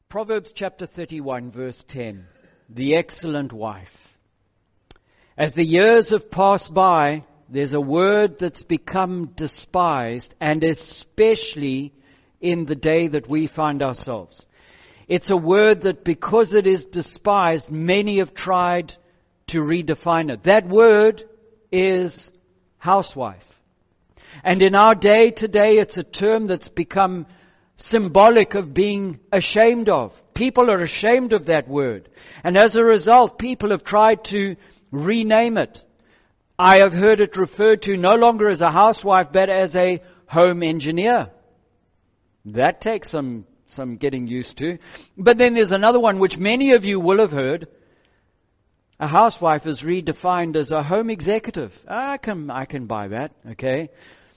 Proverbs chapter 31, verse 10. The excellent wife. As the years have passed by, there's a word that's become despised, and especially in the day that we find ourselves. It's a word that because it is despised, many have tried to redefine it. That word is housewife. And in our day today, it's a term that's become symbolic of being ashamed of. People are ashamed of that word. And as a result, people have tried to rename it. I have heard it referred to no longer as a housewife, but as a home engineer. That takes some getting used to. But then there's another one which many of you will have heard. A housewife is redefined as a home executive. I can buy that, okay?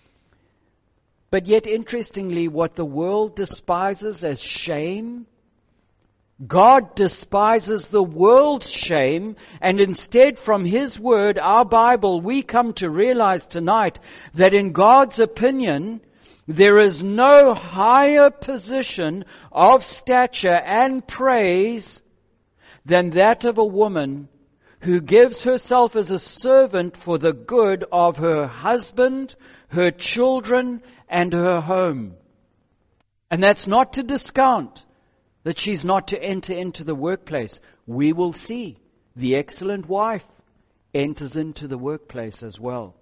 But yet, interestingly, what the world despises as shame, God despises the world's shame, and instead from His Word, our Bible, we come to realize tonight that in God's opinion, there is no higher position of stature and praise than that of a woman who gives herself as a servant for the good of her husband, her children, and her home. And that's not to discount that she's not to enter into the workplace. We will see the excellent wife enters into the workplace as well.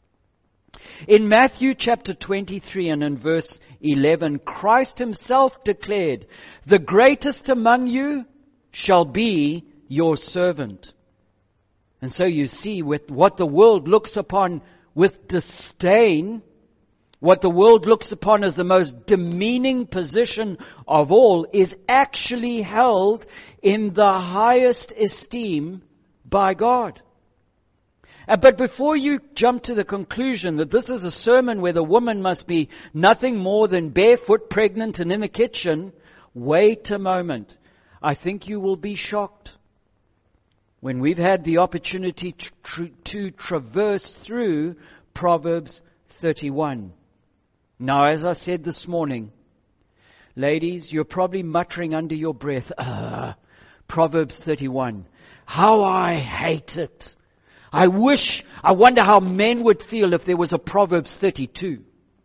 In Matthew chapter 23 and in verse 11, Christ Himself declared, "The greatest among you shall be your servant." And so you see with what the world looks upon with disdain, what the world looks upon as the most demeaning position of all is actually held in the highest esteem by God. But before you jump to the conclusion that this is a sermon where the woman must be nothing more than barefoot, pregnant, and in the kitchen, wait a moment. I think you will be shocked when we've had the opportunity to traverse through Proverbs 31. Now, as I said this morning, ladies, you're probably muttering under your breath, Proverbs 31. How I hate it. I wonder how men would feel if there was a Proverbs 32.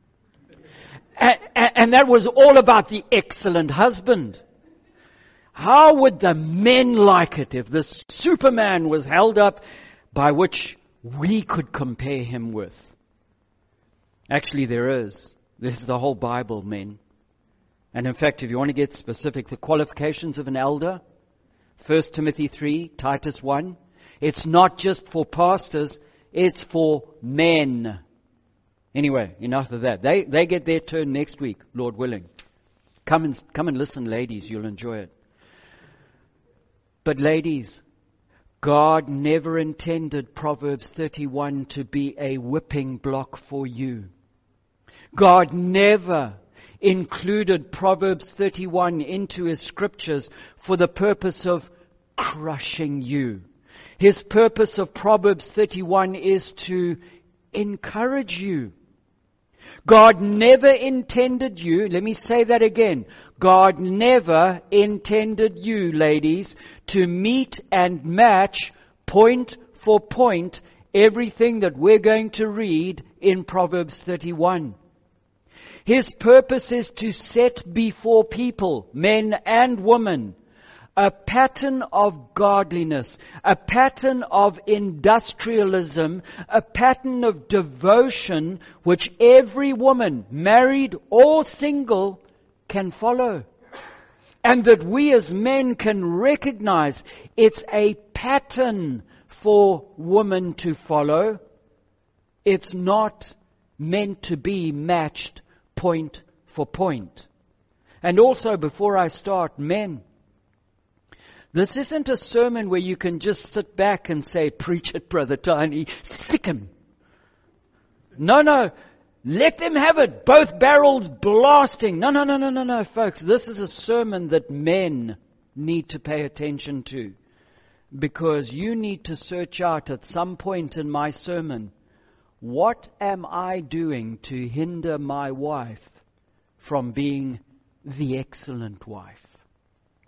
And that was all about the excellent husband. How would the men like it if this Superman was held up by which we could compare him with? Actually, there is. This is the whole Bible, men. And in fact, if you want to get specific, the qualifications of an elder, 1 Timothy 3, Titus 1, it's not just for pastors, it's for men. Anyway, enough of that. They get their turn next week, Lord willing. Come and listen, ladies, you'll enjoy it. But ladies, God never intended Proverbs 31 to be a whipping block for you. God never included Proverbs 31 into His scriptures for the purpose of crushing you. His purpose of Proverbs 31 is to encourage you. God never intended you, let me say that again, God never intended you, ladies, to meet and match point for point everything that we're going to read in Proverbs 31. His purpose is to set before people, men and women, a pattern of godliness, a pattern of industrialism, a pattern of devotion which every woman, married or single, can follow. And that we as men can recognize it's a pattern for women to follow. It's not meant to be matched point for point. And also, before I start, men, this isn't a sermon where you can just sit back and say, preach it, Brother Tiny, sick him. No, let them have it, both barrels blasting. No, folks, this is a sermon that men need to pay attention to. Because you need to search out at some point in my sermon, what am I doing to hinder my wife from being the excellent wife?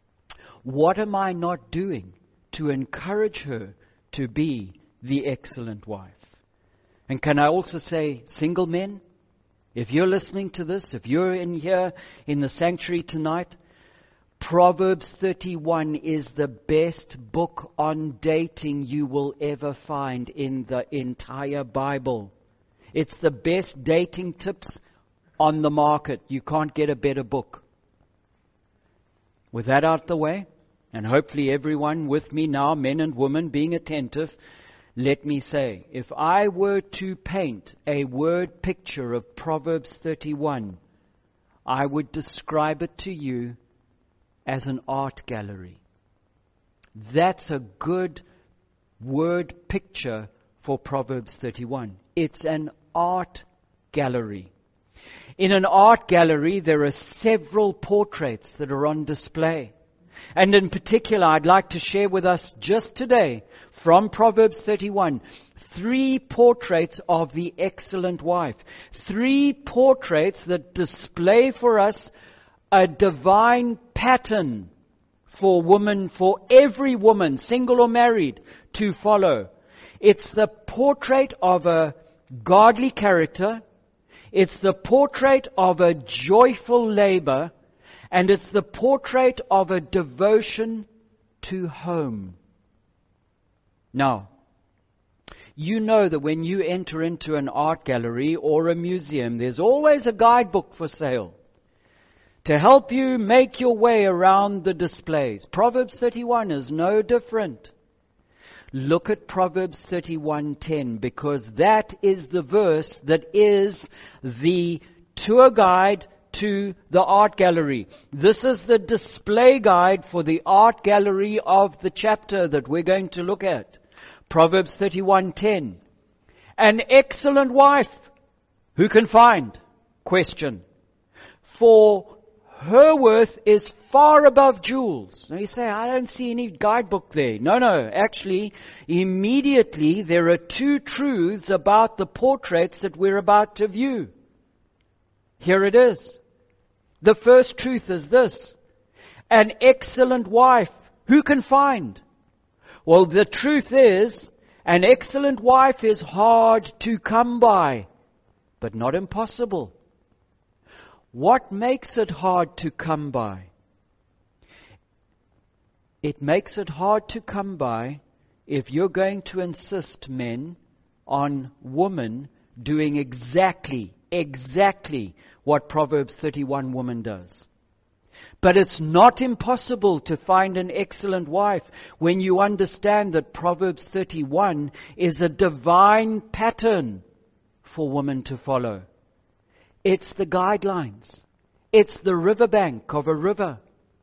What am I not doing to encourage her to be the excellent wife? And can I also say, single men, if you're listening to this, if you're in here in the sanctuary tonight, Proverbs 31 is the best book on dating you will ever find in the entire Bible. It's the best dating tips on the market. You can't get a better book. With that out the way, and hopefully everyone with me now, men and women, being attentive, let me say, if I were to paint a word picture of Proverbs 31, I would describe it to you as an art gallery. That's a good word picture for Proverbs 31. It's an art gallery. In an art gallery, there are several portraits that are on display. And in particular, I'd like to share with us just today, from Proverbs 31, 3 portraits of the excellent wife. 3 portraits that display for us a divine pattern for women, for every woman, single or married, to follow. It's the portrait of a godly character. It's the portrait of a joyful labor. And it's the portrait of a devotion to home. Now, you know that when you enter into an art gallery or a museum, there's always a guidebook for sale to help you make your way around the displays. Proverbs 31 is no different. Look at Proverbs 31:10, because that is the verse that is the tour guide to the art gallery. This is the display guide for the art gallery of the chapter that we're going to look at. Proverbs 31:10. An excellent wife, who can find? Question. For her worth is far above jewels. Now you say, I don't see any guidebook there. No. Actually, immediately there are 2 truths about the portraits that we're about to view. Here it is. The first truth is this: an excellent wife, who can find? Well, the truth is, an excellent wife is hard to come by, but not impossible. What makes it hard to come by? It makes it hard to come by if you're going to insist, men, on women doing exactly what Proverbs 31 woman does. But it's not impossible to find an excellent wife when you understand that Proverbs 31 is a divine pattern for women to follow. It's the guidelines. It's the riverbank of a river.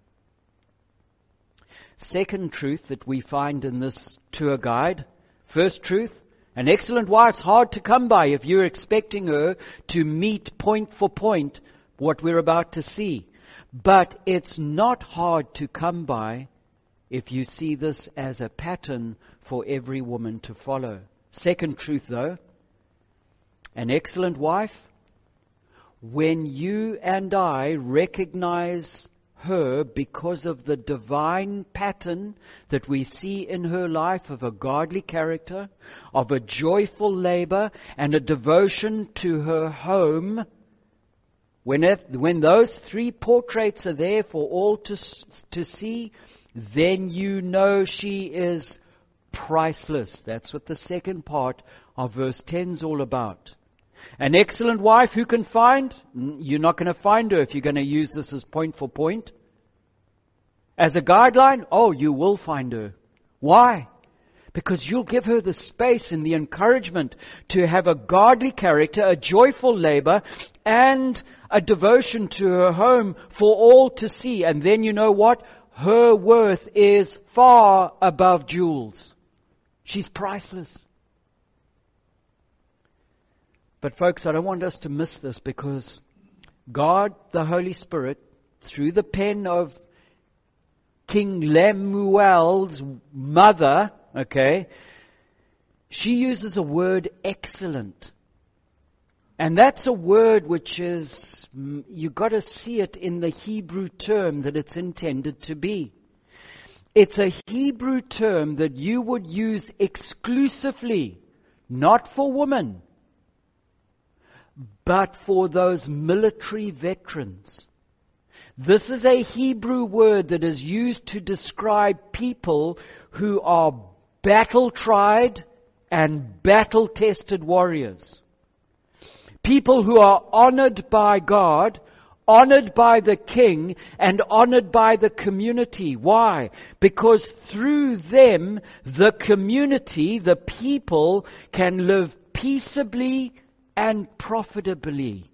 Second truth that we find in this tour guide. First truth, an excellent wife's hard to come by if you're expecting her to meet point for point what we're about to see. But it's not hard to come by if you see this as a pattern for every woman to follow. Second truth though, an excellent wife, when you and I recognize her because of the divine pattern that we see in her life of a godly character, of a joyful labor, and a devotion to her home, when those 3 portraits are there for all to see, then you know she is priceless. That's what the second part of verse 10 is all about. An excellent wife, who can find? You're not going to find her if you're going to use this as point for point. As a guideline, you will find her. Why? Because you'll give her the space and the encouragement to have a godly character, a joyful labor, and a devotion to her home for all to see. And then you know what? Her worth is far above jewels. She's priceless. But folks, I don't want us to miss this, because God, the Holy Spirit, through the pen of King Lemuel's mother, she uses a word excellent. And that's a word which is, you've got to see it in the Hebrew term that it's intended to be. It's a Hebrew term that you would use exclusively, not for women, but for those military veterans. This is a Hebrew word that is used to describe people who are battle-tried and battle-tested warriors. People who are honored by God, honored by the king, and honored by the community. Why? Because through them, the community, the people, can live peaceably and profitably.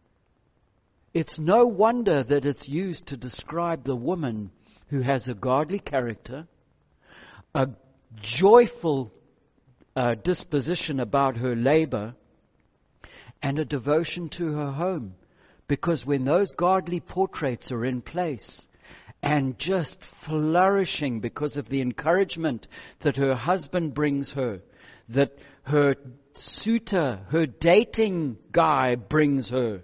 It's no wonder that it's used to describe the woman who has a godly character, a joyful disposition about her labor, and a devotion to her home. Because when those godly portraits are in place and just flourishing because of the encouragement that her husband brings her, that her suitor, her dating guy brings her,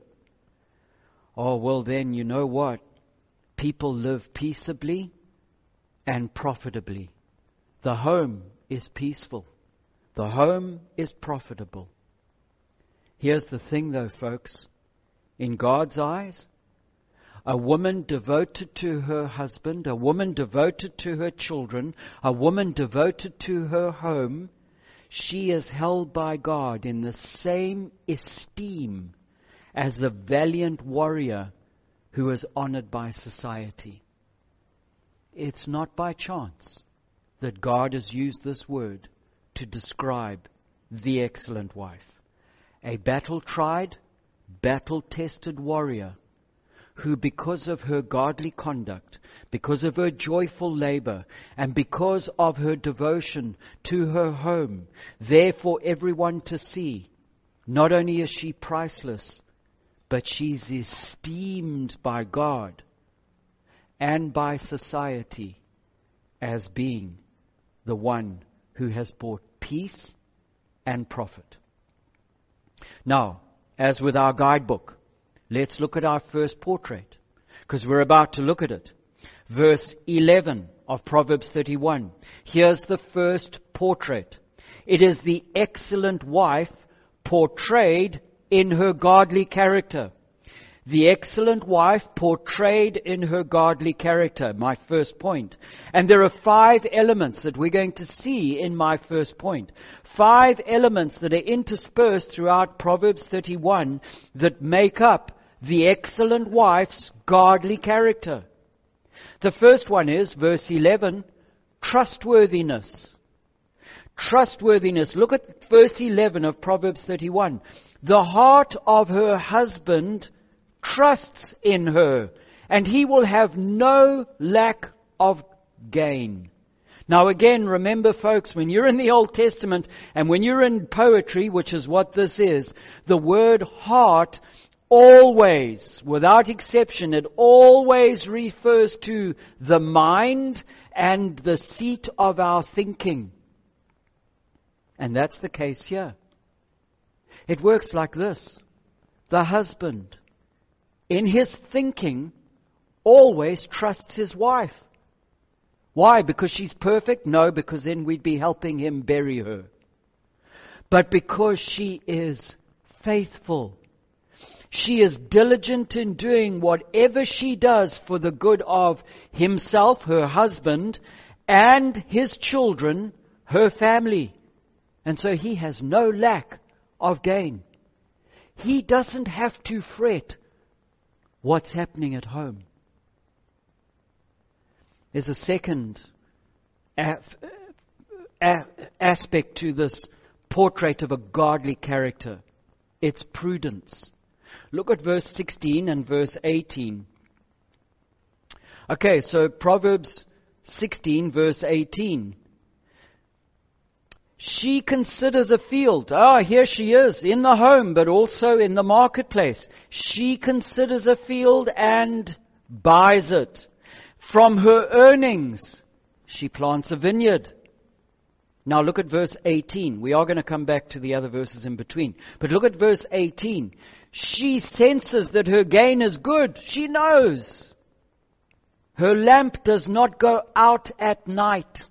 oh, well then, you know what? People live peaceably and profitably. The home is peaceful. The home is profitable. Here's the thing though, folks. In God's eyes, a woman devoted to her husband, a woman devoted to her children, a woman devoted to her home, she is held by God in the same esteem as the valiant warrior who is honored by society. It's not by chance that God has used this word to describe the excellent wife. A battle-tried, battle-tested warrior who, because of her godly conduct, because of her joyful labor, and because of her devotion to her home, there for everyone to see, not only is she priceless, but she's esteemed by God and by society as being the one who has brought peace and profit. Now, as with our guidebook, let's look at our first portrait, because we're about to look at it. Verse 11 of Proverbs 31. Here's the first portrait. It is the excellent wife portrayed in her godly character. The excellent wife portrayed in her godly character, my first point. And there are 5 elements that we're going to see in my first point. 5 elements that are interspersed throughout Proverbs 31 that make up the excellent wife's godly character. The first one is, verse 11, trustworthiness. Trustworthiness. Look at verse 11 of Proverbs 31. The heart of her husband trusts in her, and he will have no lack of gain. Now again, remember folks, when you're in the Old Testament and when you're in poetry, which is what this is, the word heart always, without exception, it always refers to the mind and the seat of our thinking. And that's the case here. It works like this. The husband, in his thinking, always trusts his wife. Why? Because she's perfect? No, because then we'd be helping him bury her. But because she is faithful. She is diligent in doing whatever she does for the good of himself, her husband, and his children, her family. And so he has no lack of gain. He doesn't have to fret what's happening at home. There's a second aspect to this portrait of a godly character. It's prudence. Look at verse 16 and verse 18. Okay, so Proverbs 16, verse 18. She considers a field. Here she is, in the home, but also in the marketplace. She considers a field and buys it. From her earnings, she plants a vineyard. Now look at verse 18. We are going to come back to the other verses in between. But look at verse 18. She senses that her gain is good. She knows. Her lamp does not go out at night.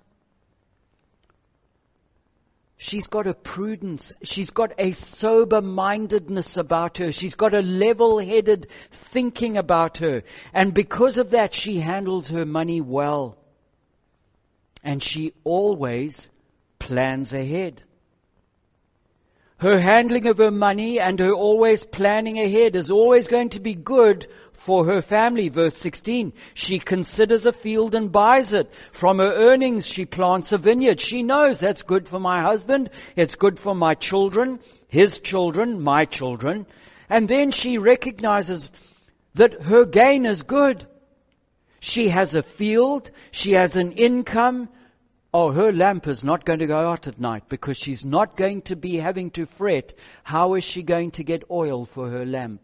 She's got a prudence. She's got a sober-mindedness about her. She's got a level-headed thinking about her. And because of that, she handles her money well. And she always plans ahead. Her handling of her money and her always planning ahead is always going to be good for her family. Verse 16, she considers a field and buys it. From her earnings, she plants a vineyard. She knows that's good for my husband. It's good for my children, his children, my children. And then she recognizes that her gain is good. She has a field. She has an income. Oh, her lamp is not going to go out at night because she's not going to be having to fret. How is she going to get oil for her lamp?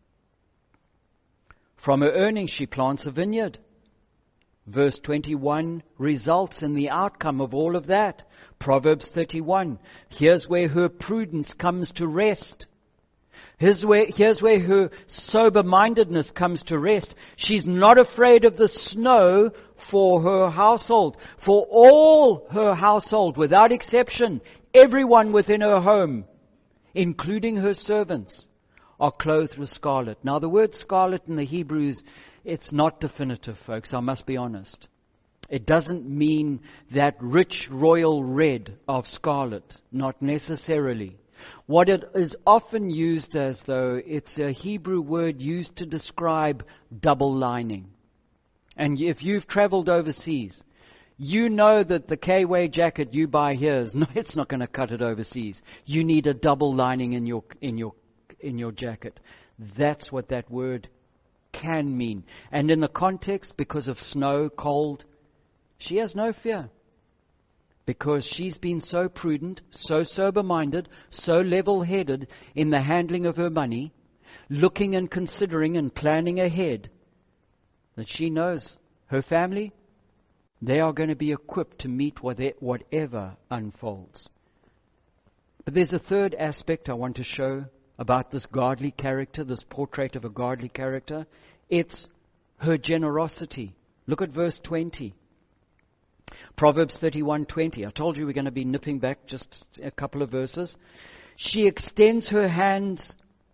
From her earnings, she plants a vineyard. Verse 21 results in the outcome of all of that. Proverbs 31. Here's where her prudence comes to rest. Here's where her sober-mindedness comes to rest. She's not afraid of the snow for her household. For all her household, without exception, everyone within her home, including her servants, are clothed with scarlet. Now, the word scarlet in the Hebrew, it's not definitive, folks. I must be honest. It doesn't mean that rich royal red of scarlet. Not necessarily. What it is often used as, though, it's a Hebrew word used to describe double lining. And if you've traveled overseas, you know that the K-Way jacket you buy here it's not going to cut it overseas. You need a double lining in your jacket. That's what that word can mean. And in the context, because of snow, cold, she has no fear. Because she's been so prudent, so sober-minded, so level-headed in the handling of her money, looking and considering and planning ahead, that she knows her family, they are going to be equipped to meet whatever unfolds. But there's a third aspect I want to show about this godly character, this portrait of a godly character. It's her generosity. Look at verse 20. Proverbs 31:20. I told you we're going to be nipping back just a couple of verses. She extends her hand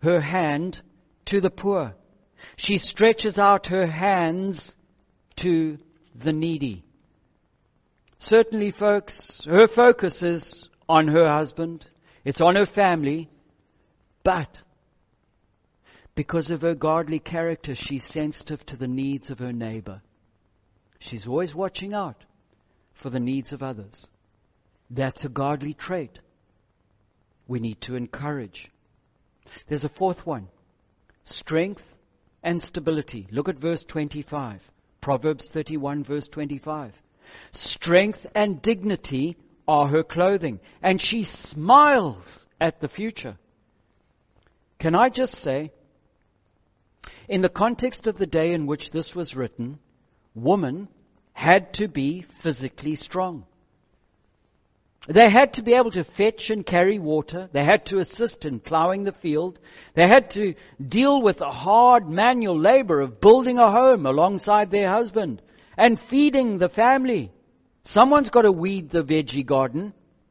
to the poor. She stretches out her hands to the needy. Certainly, folks, her focus is on her husband. It's on her family. But because of her godly character, she's sensitive to the needs of her neighbor. She's always watching out for the needs of others. That's a godly trait we need to encourage. There's a fourth one. Strength and stability. Look at verse 25. Proverbs 31 verse 25. Strength and dignity are her clothing, and she smiles at the future. Can I just say, in the context of the day in which this was written, woman had to be physically strong. They had to be able to fetch and carry water. They had to assist in plowing the field. They had to deal with the hard manual labor of building a home alongside their husband and feeding the family. Someone's got to weed the veggie garden.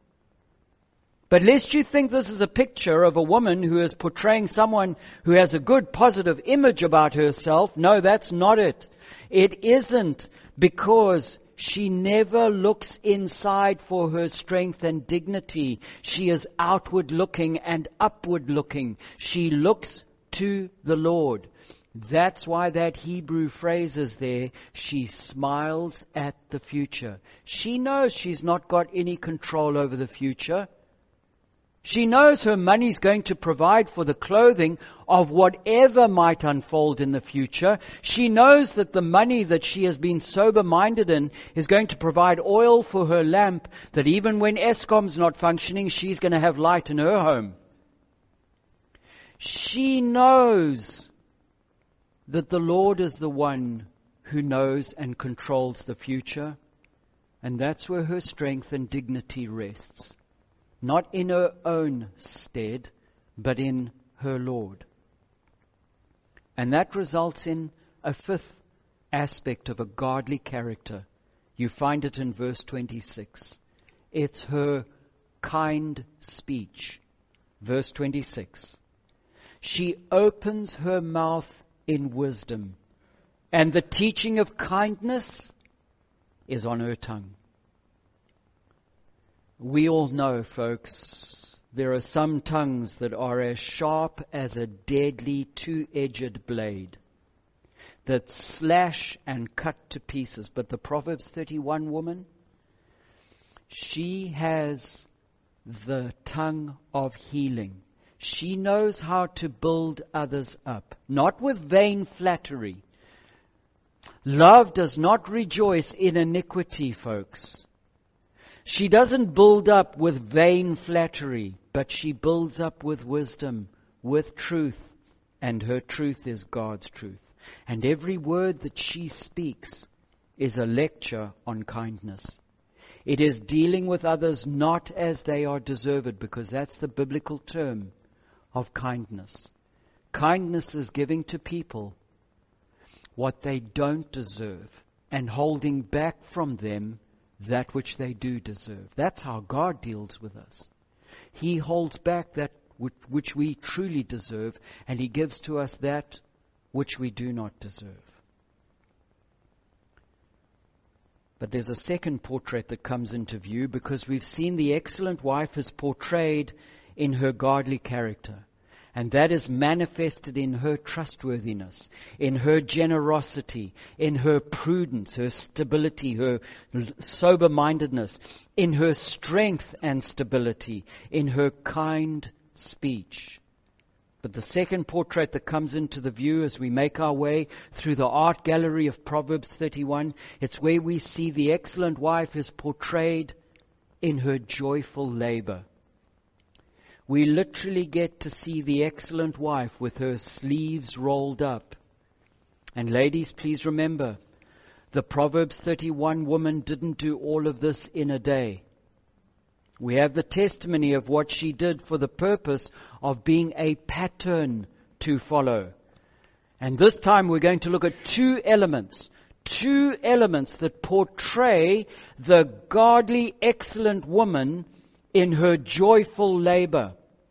But lest you think this is a picture of a woman who is portraying someone who has a good, positive image about herself. No, that's not it. It isn't, because she never looks inside for her strength and dignity. She is outward looking and upward looking. She looks to the Lord. That's why that Hebrew phrase is there. She smiles at the future. She knows she's not got any control over the future. She knows her money's going to provide for the clothing of whatever might unfold in the future. She knows that the money that she has been sober-minded in is going to provide oil for her lamp, that even when Eskom's not functioning, she's going to have light in her home. She knows that the Lord is the one who knows and controls the future, and that's where her strength and dignity rests. Not in her own stead, but in her Lord. And that results in a fifth aspect of a godly character. You find it in verse 26. It's her kind speech. Verse 26. She opens her mouth in wisdom, and the teaching of kindness is on her tongue. We all know, folks, there are some tongues that are as sharp as a deadly two-edged blade that slash and cut to pieces. But the Proverbs 31 woman, she has the tongue of healing. She knows how to build others up, not with vain flattery. Love does not rejoice in iniquity, folks. She doesn't build up with vain flattery, but she builds up with wisdom, with truth, and her truth is God's truth. And every word that she speaks is a lecture on kindness. It is dealing with others not as they are deserved, because that's the biblical term of kindness. Kindness is giving to people what they don't deserve and holding back from them that which they do deserve. That's how God deals with us. He holds back that which we truly deserve, and He gives to us that which we do not deserve. But there's a second portrait that comes into view, because we've seen the excellent wife is portrayed in her godly character. And that is manifested in her trustworthiness, in her generosity, in her prudence, her stability, her sober-mindedness, in her strength and stability, in her kind speech. But the second portrait that comes into the view as we make our way through the art gallery of Proverbs 31, it's where we see the excellent wife is portrayed in her joyful labor. We literally get to see the excellent wife with her sleeves rolled up. And ladies, please remember, the Proverbs 31 woman didn't do all of this in a day. We have the testimony of what she did for the purpose of being a pattern to follow. And this time we're going to look at two elements that portray the godly, excellent woman in her joyful labor.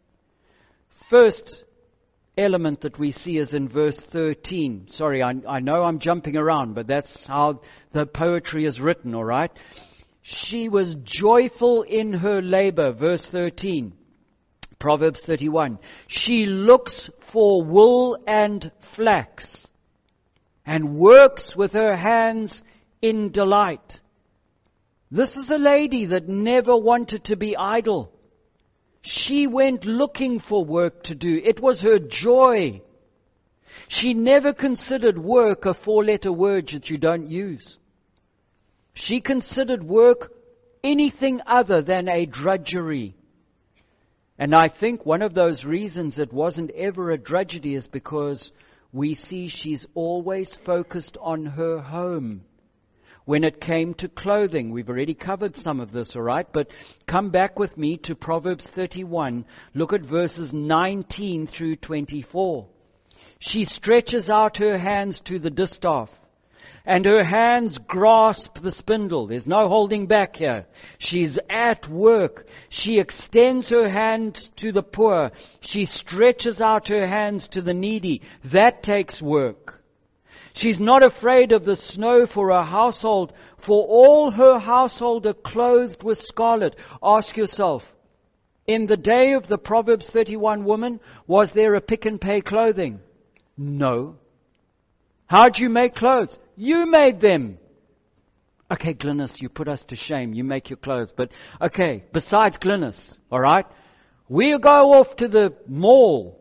First element that we see is in verse 13. Sorry, I know I'm jumping around, but that's how the poetry is written, all right? She was joyful in her labor, verse 13. Proverbs 31. She looks for wool and flax and works with her hands in delight. This is a lady that never wanted to be idle. She went looking for work to do. It was her joy. She never considered work a four-letter word that you don't use. She considered work anything other than a drudgery. And I think one of those reasons it wasn't ever a drudgery is because we see she's always focused on her home. When it came to clothing, we've already covered some of this, all right? But come back with me to Proverbs 31. Look at verses 19 through 24. She stretches out her hands to the distaff, and her hands grasp the spindle. There's no holding back here. She's at work. She extends her hand to the poor. She stretches out her hands to the needy. That takes work. She's not afraid of the snow for her household, for all her household are clothed with scarlet. Ask yourself, in the day of the Proverbs 31 woman, was there a pick and pay clothing? No. How'd you make clothes? You made them. Okay, Glynis, you put us to shame. You make your clothes. But, okay, besides Glynis, all right, we'll go off to the mall.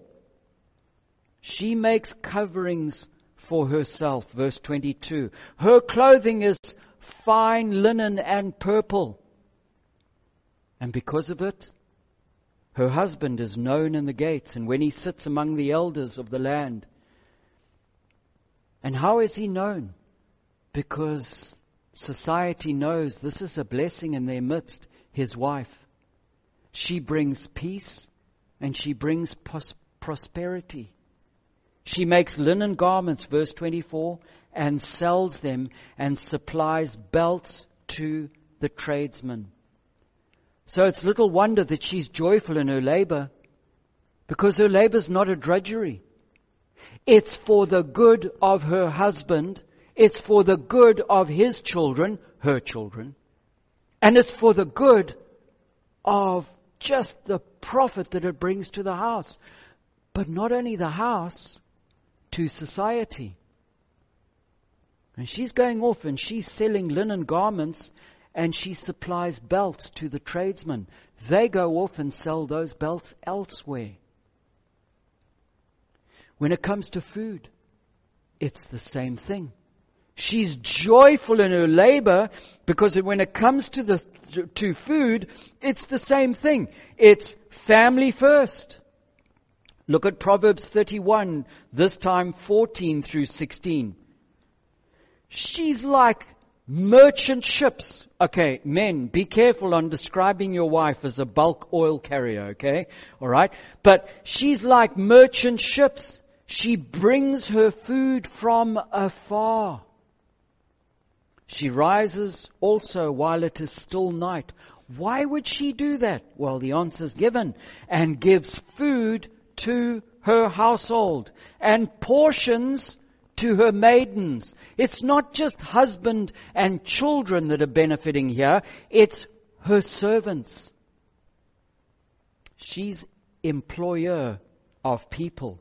She makes coverings for herself, verse 22. Her clothing is fine linen and purple. And because of it, her husband is known in the gates, and when he sits among the elders of the land. And how is he known? Because society knows this is a blessing in their midst, his wife. She brings peace and she brings prosperity. She makes linen garments, verse 24, and sells them and supplies belts to the tradesmen. So it's little wonder that she's joyful in her labor, because her labor is not a drudgery. It's for the good of her husband. It's for the good of his children, her children. And it's for the good of just the profit that it brings to the house. But not only the house, to society. And she's going off and she's selling linen garments and she supplies belts to the tradesmen. They go off and sell those belts elsewhere. When it comes to food, it's the same thing. She's joyful in her labor because when it comes to food, it's the same thing. It's family first. Look at Proverbs 31, this time 14 through 16. She's like merchant ships. Okay, men, be careful on describing your wife as a bulk oil carrier, okay? All right? But she's like merchant ships. She brings her food from afar. She rises also while it is still night. Why would she do that? Well, the answer's given. And gives food to her household and portions to her maidens. It's not just husband and children that are benefiting here. It's her servants. She's employer of people.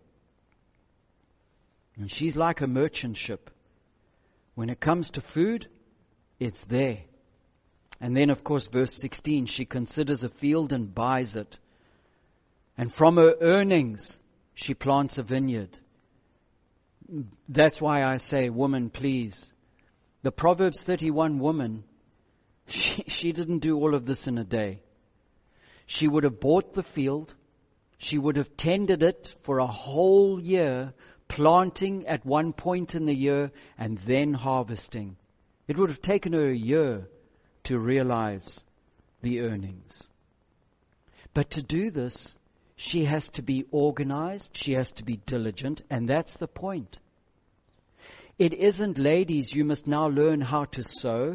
And she's like a merchant ship. When it comes to food, it's there. And then, of course, verse 16, she considers a field and buys it. And from her earnings, she plants a vineyard. That's why I say, woman, please. The Proverbs 31 woman, she didn't do all of this in a day. She would have bought the field. She would have tended it for a whole year, planting at one point in the year and then harvesting. It would have taken her a year to realize the earnings. But to do this, she has to be organized, she has to be diligent, and that's the point. It isn't, ladies, you must now learn how to sew.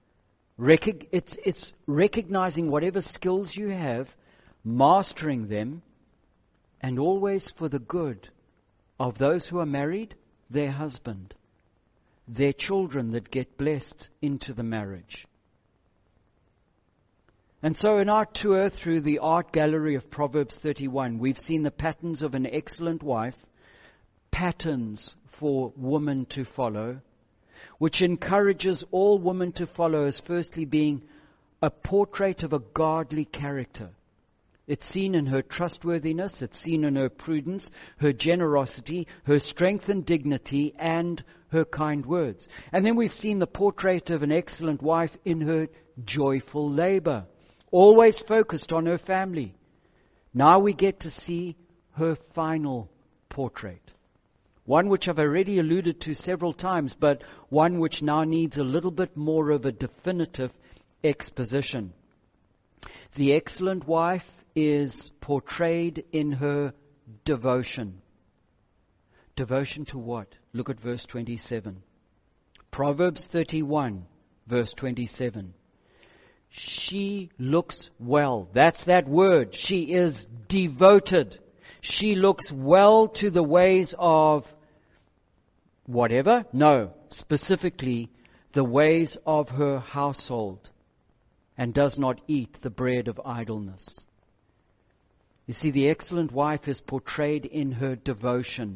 It's recognizing whatever skills you have, mastering them, and always for the good of those who are married, their husband, their children that get blessed into the marriage. And so in our tour through the art gallery of Proverbs 31, we've seen the patterns of an excellent wife, patterns for women to follow, which encourages all women to follow as firstly being a portrait of a godly character. It's seen in her trustworthiness, it's seen in her prudence, her generosity, her strength and dignity, and her kind words. And then we've seen the portrait of an excellent wife in her joyful labor, always focused on her family. Now we get to see her final portrait. One which I've already alluded to several times, but one which now needs a little bit more of a definitive exposition. The excellent wife is portrayed in her devotion. Devotion to what? Look at verse 27. Proverbs 31, verse 27. She looks well. That's that word. She is devoted. She looks well to the ways of whatever? No, specifically the ways of her household, and does not eat the bread of idleness. You see, the excellent wife is portrayed in her devotion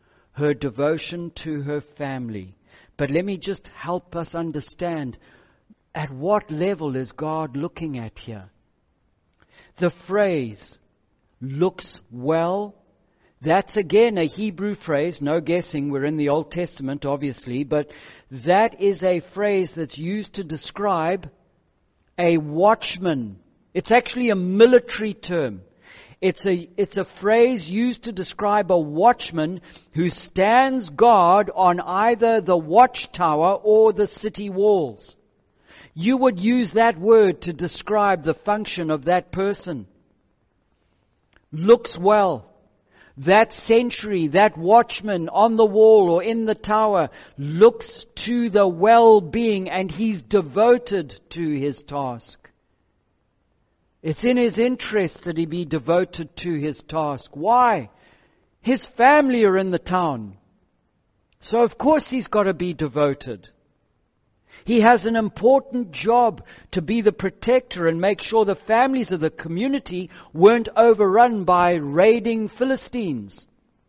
to her family. But let me just help us understand, at what level is God looking at here? The phrase, looks well, that's again a Hebrew phrase, no guessing, we're in the Old Testament obviously, but that is a phrase that's used to describe a watchman. It's actually a military term. It's a phrase used to describe a watchman who stands guard on either the watchtower or the city walls. You would use that word to describe the function of that person. Looks well. that sentry, that watchman on the wall or in the tower looks to the well-being, and he's devoted to his task. It's in his interest that he be devoted to his task. Why? His family are in the town. So of course he's got to be devoted. He has an important job to be the protector and make sure the families of the community weren't overrun by raiding Philistines,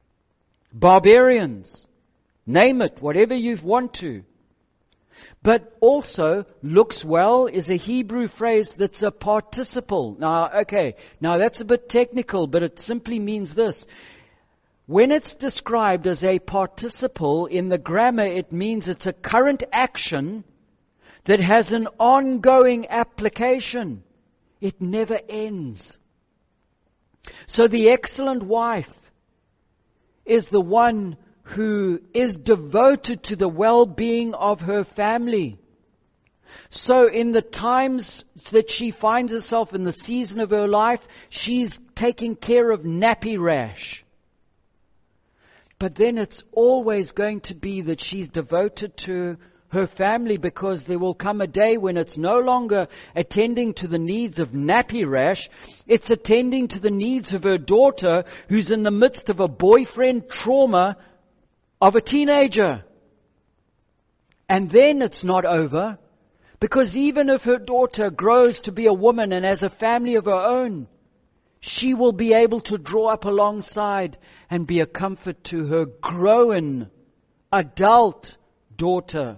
barbarians, name it, whatever you want to. But also, looks well is a Hebrew phrase that's a participle. Now that's a bit technical, but it simply means this. When it's described as a participle in the grammar, it means it's a current action that has an ongoing application. It never ends. So the excellent wife is the one who is devoted to the well-being of her family. So in the times that she finds herself in the season of her life, she's taking care of nappy rash. But then it's always going to be that she's devoted to her family, because there will come a day when it's no longer attending to the needs of nappy rash, it's attending to the needs of her daughter who's in the midst of a boyfriend trauma of a teenager. And then it's not over, because even if her daughter grows to be a woman and has a family of her own, she will be able to draw up alongside and be a comfort to her grown adult daughter,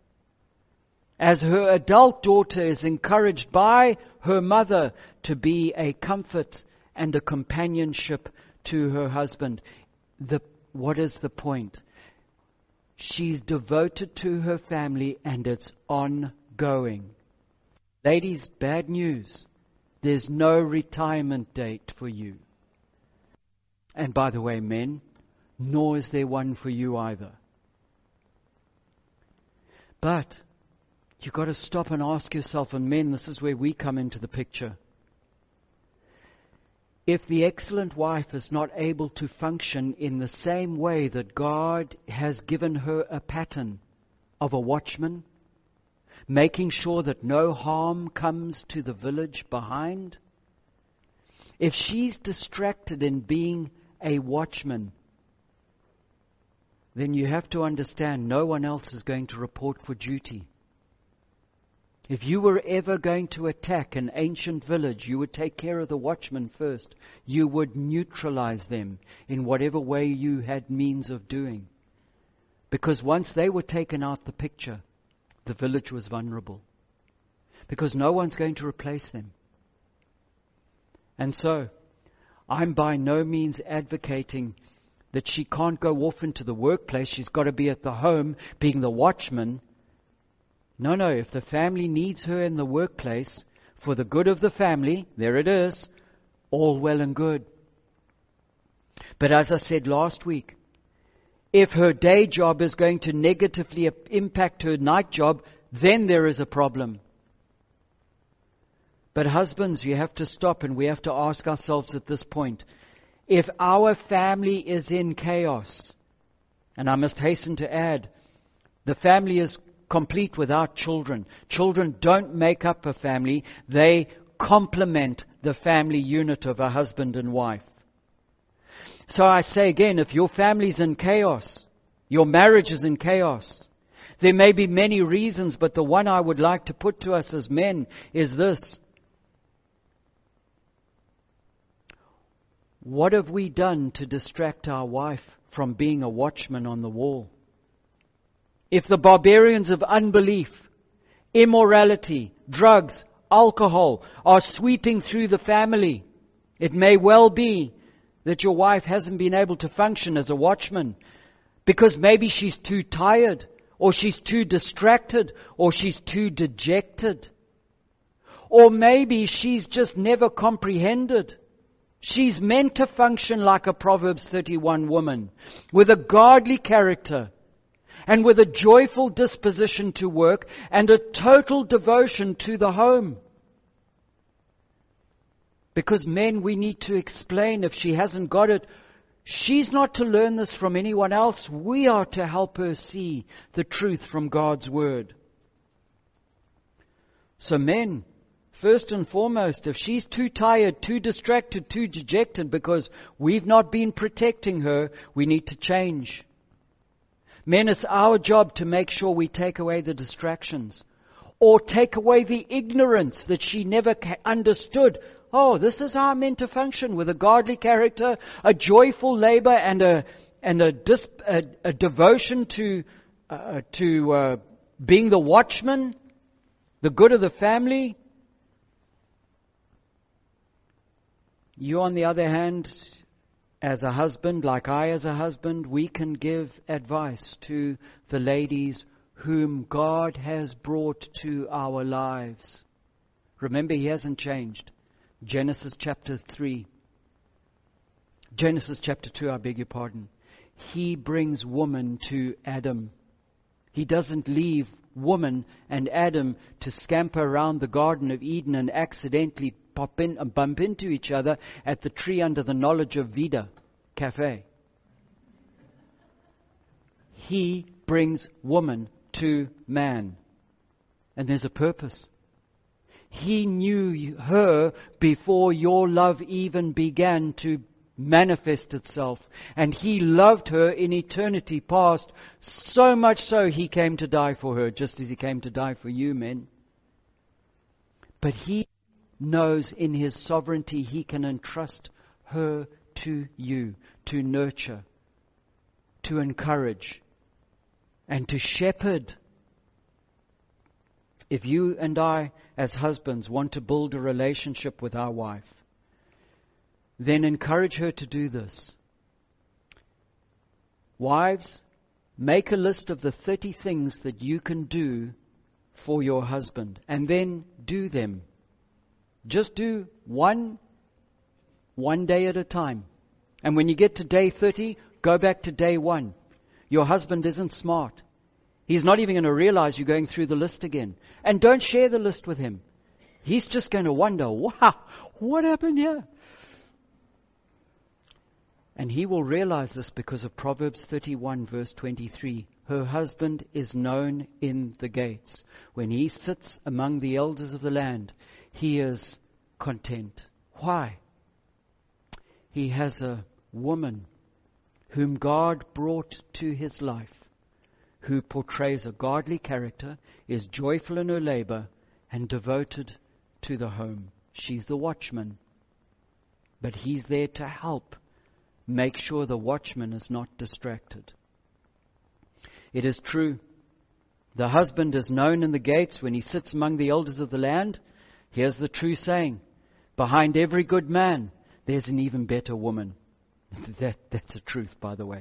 as her adult daughter is encouraged by her mother to be a comfort and a companionship to her husband. What is the point? She's devoted to her family, and it's ongoing. Ladies, bad news. There's no retirement date for you. And by the way, men, nor is there one for you either. But you've got to stop and ask yourself, and men, this is where we come into the picture. If the excellent wife is not able to function in the same way that God has given her a pattern of a watchman, making sure that no harm comes to the village behind, if she's distracted in being a watchman, then you have to understand no one else is going to report for duty. If you were ever going to attack an ancient village, you would take care of the watchmen first. You would neutralize them in whatever way you had means of doing. Because once they were taken out the picture, the village was vulnerable. Because no one's going to replace them. And so, I'm by no means advocating that she can't go off into the workplace. She's got to be at the home being the watchman. No, if the family needs her in the workplace for the good of the family, there it is, all well and good. But as I said last week, if her day job is going to negatively impact her night job, then there is a problem. But husbands, you have to stop, and we have to ask ourselves at this point, if our family is in chaos, and I must hasten to add, the family is complete without children. Children don't make up a family. They complement the family unit of a husband and wife. So I say again, if your family's in chaos, your marriage is in chaos, there may be many reasons, but the one I would like to put to us as men is this. What have we done to distract our wife from being a watchman on the wall? If the barbarians of unbelief, immorality, drugs, alcohol are sweeping through the family, it may well be that your wife hasn't been able to function as a watchman because maybe she's too tired, or she's too distracted, or she's too dejected. Or maybe she's just never comprehended. She's meant to function like a Proverbs 31 woman, with a godly character, and with a joyful disposition to work, and a total devotion to the home. Because men, we need to explain, if she hasn't got it, She's not to learn this from anyone else. We are to help her see the truth from God's Word. So men, first and foremost, if she's too tired, too distracted, too dejected because we've not been protecting her, we need to change. Men, it's our job to make sure we take away the distractions or take away the ignorance that she never understood. Oh, this is how I'm meant to function, with a godly character, a joyful labor, and a devotion to being the watchman, the good of the family. You, on the other hand, as a husband, like I as a husband, we can give advice to the ladies whom God has brought to our lives. Remember, He hasn't changed. Genesis chapter 2, I beg your pardon. He brings woman to Adam. He doesn't leave woman and Adam to scamper around the Garden of Eden and accidentally bump into each other at the tree under the knowledge of Vida cafe. He brings woman to man. And there's a purpose. He knew her before your love even began to manifest itself. And He loved her in eternity past, so much so He came to die for her, just as He came to die for you, men. But He knows in His sovereignty He can entrust her to you, to nurture, to encourage, and to shepherd. If you and I, as husbands, want to build a relationship with our wife, then encourage her to do this. Wives, make a list of the 30 things that you can do for your husband, and then do them. Just do one day at a time. And when you get to day 30, go back to day 1. Your husband isn't smart. He's not even going to realize you're going through the list again. And don't share the list with him. He's just going to wonder, wow, what happened here? And he will realize this because of Proverbs 31 verse 23. Her husband is known in the gates. When he sits among the elders of the land, he is content. Why? He has a woman whom God brought to his life, who portrays a godly character, is joyful in her labor, and devoted to the home. She's the watchman. But he's there to help make sure the watchman is not distracted. It is true. The husband is known in the gates when he sits among the elders of the land. Here's the true saying. Behind every good man, there's an even better woman. That's a truth, by the way.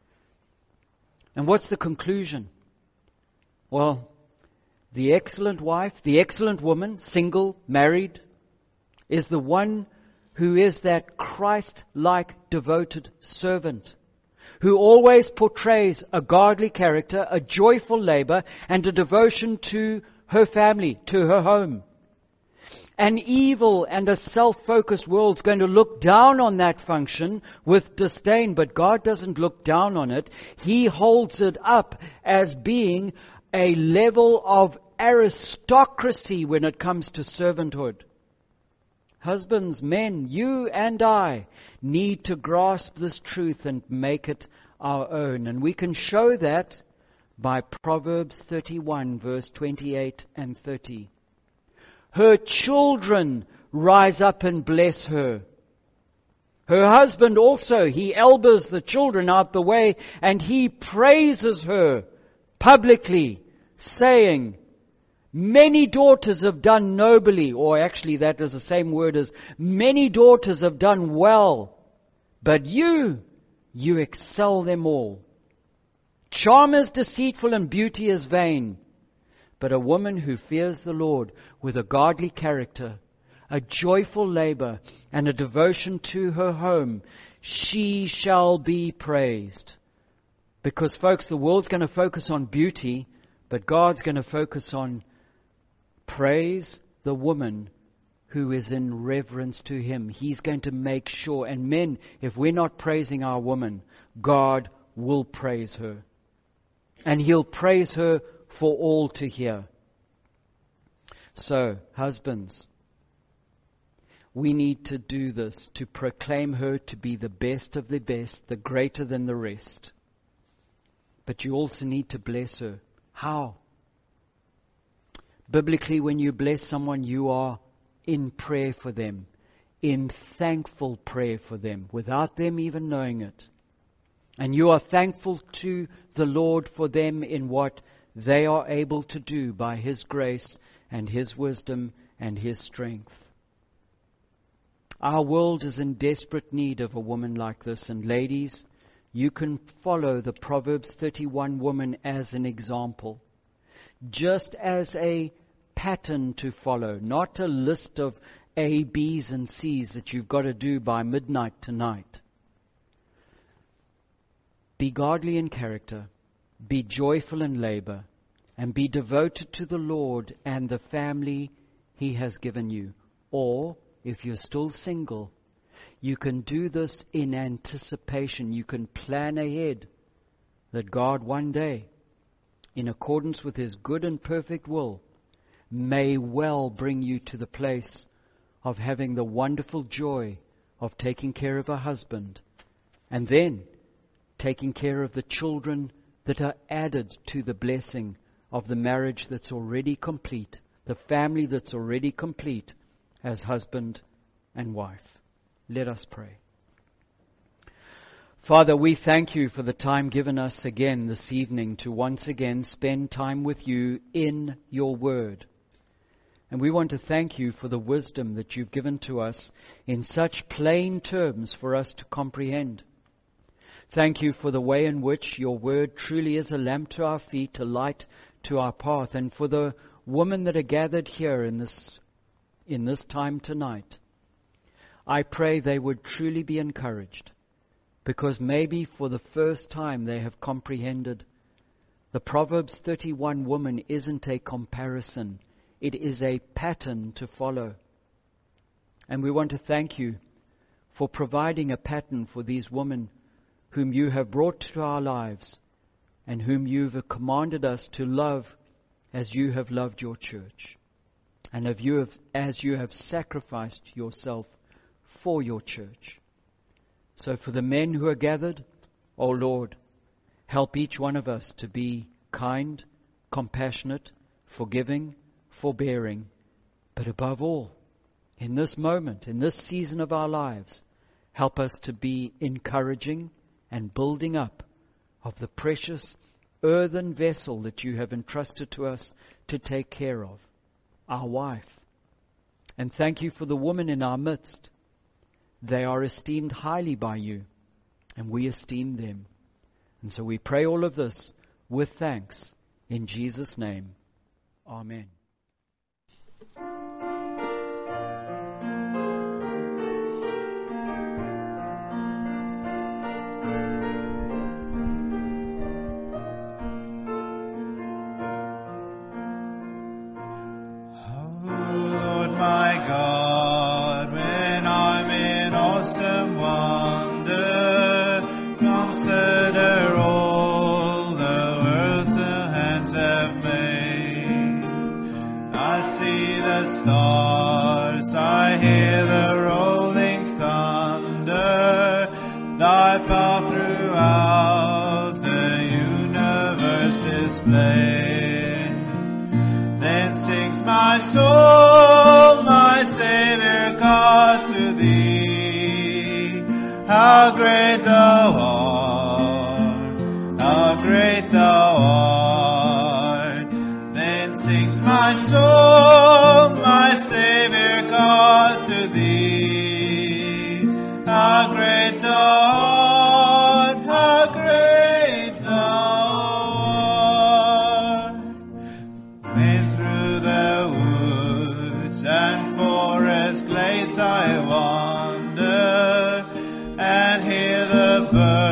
And what's the conclusion? Well, the excellent wife, the excellent woman, single, married, is the one who is that Christ-like devoted servant, who always portrays a godly character, a joyful labor, and a devotion to her family, to her home. An evil and a self-focused world's going to look down on that function with disdain, but God doesn't look down on it. He holds it up as being a level of aristocracy when it comes to servanthood. Husbands, men, you and I need to grasp this truth and make it our own. And we can show that by Proverbs 31, verse 28 and 30. Her children rise up and bless her. Her husband also, he elbows the children out the way and he praises her publicly, saying, many daughters have done nobly, or actually that is the same word as many daughters have done well, but you excel them all. Charm is deceitful and beauty is vain. But a woman who fears the Lord with a godly character, a joyful labor, and a devotion to her home, she shall be praised. Because, folks, the world's going to focus on beauty, but God's going to focus on praise the woman who is in reverence to Him. He's going to make sure. And men, if we're not praising our woman, God will praise her. And He'll praise her for all to hear. So, husbands, we need to do this, to proclaim her to be the best of the best, the greater than the rest. But you also need to bless her. How? Biblically, when you bless someone, you are in prayer for them, in thankful prayer for them, without them even knowing it. And you are thankful to the Lord for them in what they are able to do by His grace and His wisdom and His strength. Our world is in desperate need of a woman like this. And ladies, you can follow the Proverbs 31 woman as an example, just as a pattern to follow, not a list of A, B's and C's that you've got to do by midnight tonight. Be godly in character, be joyful in labor, and be devoted to the Lord and the family He has given you. Or, if you're still single, you can do this in anticipation. You can plan ahead that God one day, in accordance with His good and perfect will, may well bring you to the place of having the wonderful joy of taking care of a husband, and then taking care of the children that are added to the blessing of the marriage that's already complete, the family that's already complete as husband and wife. Let us pray. Father, we thank You for the time given us again this evening to once again spend time with You in Your Word. And we want to thank You for the wisdom that You've given to us in such plain terms for us to comprehend. Thank You for the way in which Your Word truly is a lamp to our feet, a light to our path, and for the women that are gathered here in this time tonight. I pray they would truly be encouraged, because maybe for the first time they have comprehended the Proverbs 31 woman isn't a comparison. It is a pattern to follow. And we want to thank You for providing a pattern for these women whom You have brought to our lives and whom You've commanded us to love as You have loved Your church, and as You have sacrificed Yourself for Your church. So for the men who are gathered, O Lord, help each one of us to be kind, compassionate, forgiving, forbearing, but above all, in this moment, in this season of our lives, help us to be encouraging and building up of the precious earthen vessel that You have entrusted to us to take care of, our wife. And thank You for the women in our midst. They are esteemed highly by You, and we esteem them. And so we pray all of this with thanks in Jesus' name. Amen. Then sings my soul, my Savior God, to Thee. How great Thou art, how great Thou art. Then sings my soul, my Savior God, to Thee. How great Thou art, how great Thou art. When through the woods and forest glades I wander and hear the birds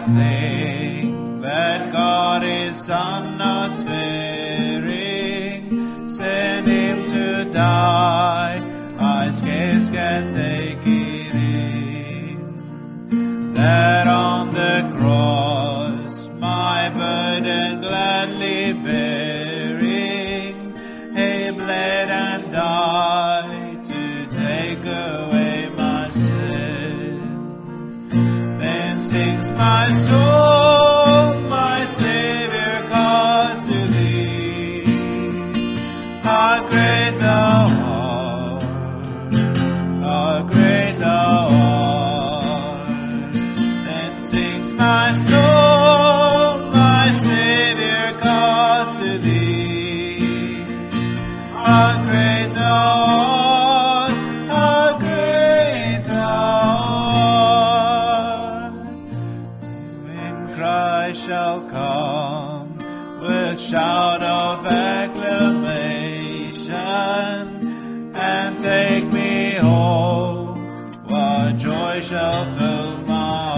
think that God is Son not sparing, sent him to die, I scarce can take it in. That on the cross my burden gladly bearing, he bled and died to take away my sin. Then sings my soul, my Savior God, to thee. How great thou art, how great thou art. Then sings my soul, my Savior God, to thee. How great thou art, how great thou art. When Christ shall come with shout of acclamation and take me home, what joy shall fill my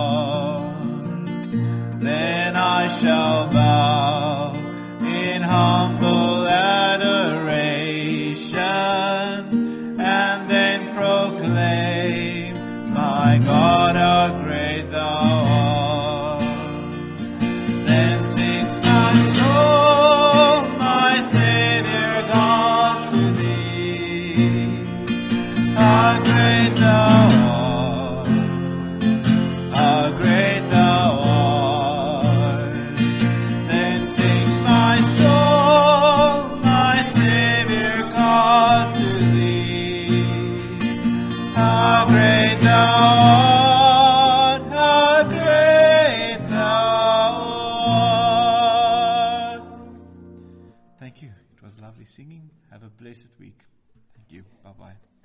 heart. Then I shall bow in humble adoration and then proclaim, my God, how great thou art. Then sings my soul, my Savior God, to thee. How great thou art, how great thou art. Then sings my soul, my Savior God, to thee. How great thou art, how great thou art. Thank you. It was lovely singing. Have a blessed week. Thank you. Bye-bye.